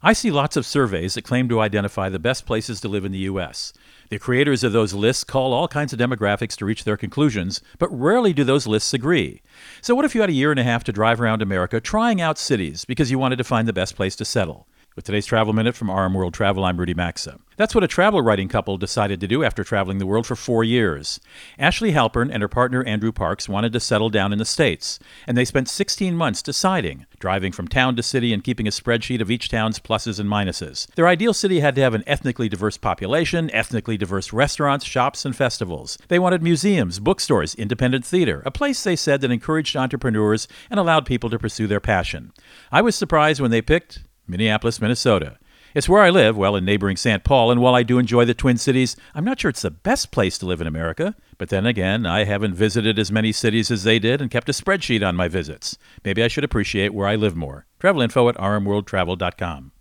I see lots of surveys that claim to identify the best places to live in the U.S. The creators of those lists call all kinds of demographics to reach their conclusions, but rarely do those lists agree. So what if you had a year and a half to drive around America trying out cities because you wanted to find the best place to settle? With today's Travel Minute from RM World Travel, I'm Rudy Maxa. That's what a travel writing couple decided to do after traveling the world for 4 years. Ashley Halpern and her partner Andrew Parks wanted to settle down in the States, and they spent 16 months deciding, driving from town to city and keeping a spreadsheet of each town's pluses and minuses. Their ideal city had to have an ethnically diverse population, ethnically diverse restaurants, shops, and festivals. They wanted museums, bookstores, independent theater, a place, they said, that encouraged entrepreneurs and allowed people to pursue their passion. I was surprised when they picked Minneapolis, Minnesota. It's where I live, well, in neighboring St. Paul, and while I do enjoy the Twin Cities, I'm not sure it's the best place to live in America. But then again, I haven't visited as many cities as they did and kept a spreadsheet on my visits. Maybe I should appreciate where I live more. Travel info at rmworldtravel.com.